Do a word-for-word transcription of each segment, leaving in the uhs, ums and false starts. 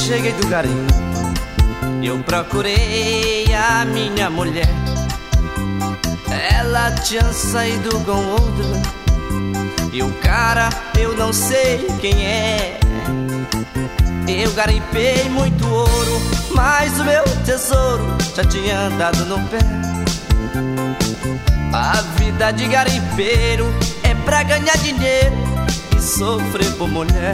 cheguei do garimpo, eu procurei a minha mulher. Ela tinha saído com outro, e o cara eu não sei quem é. Eu garimpei muito ouro, mas o meu tesouro já tinha andado no pé. A vida de garimpeiro é pra ganhar dinheiro e sofrer por mulher.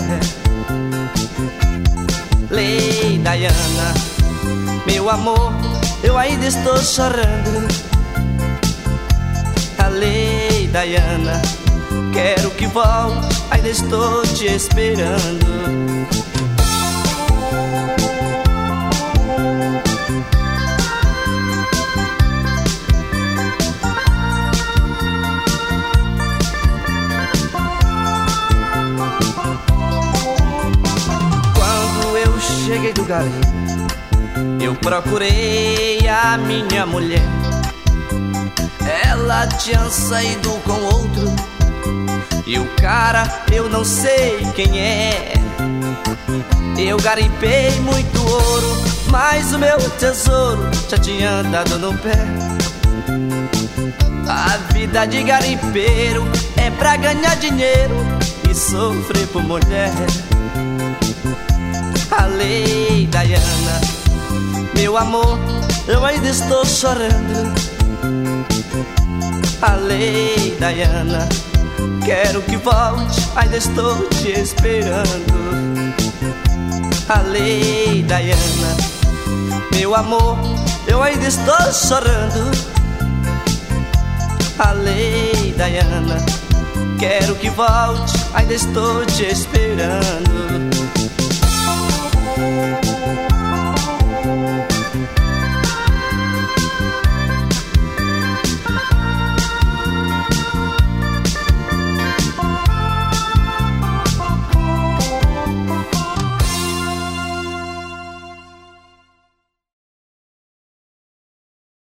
Lei Diana, meu amor, eu ainda estou chorando. A Lei Diana, quero que volte, ainda estou te esperando. Cheguei do garimpo, eu procurei a minha mulher. Ela tinha saído com outro, e o cara eu não sei quem é. Eu garimpei muito ouro, mas o meu tesouro já tinha andado no pé. A vida de garimpeiro é pra ganhar dinheiro e sofrer por mulher. A Lei Diana, meu amor, eu ainda estou chorando. A Lei Diana, quero que volte, ainda estou te esperando. A Lei Diana, meu amor, eu ainda estou chorando. A Lei Diana, quero que volte, ainda estou te esperando.